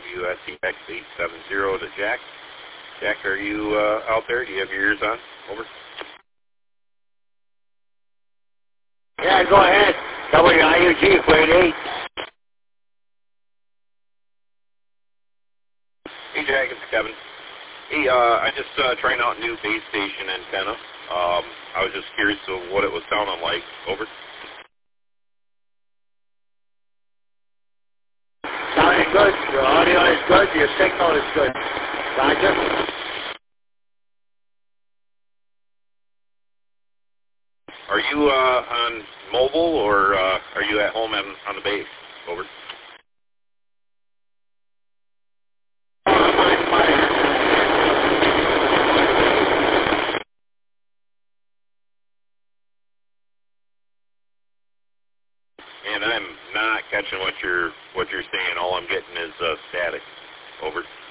WSC X870 to Jack. Jack, are you out there? Do you have your ears on? Over. Yeah, go ahead. WIUG, equate 8. Hey, Jack, it's Kevin. Hey, I just trying out a new base station antenna. I was just curious of what it was sounding like. Over. Sounding good. Your audio is good. Your signal is good. Roger. Are you on mobile or are you at home on the base? Over. And I'm not catching what you're saying. All I'm getting is static. Over.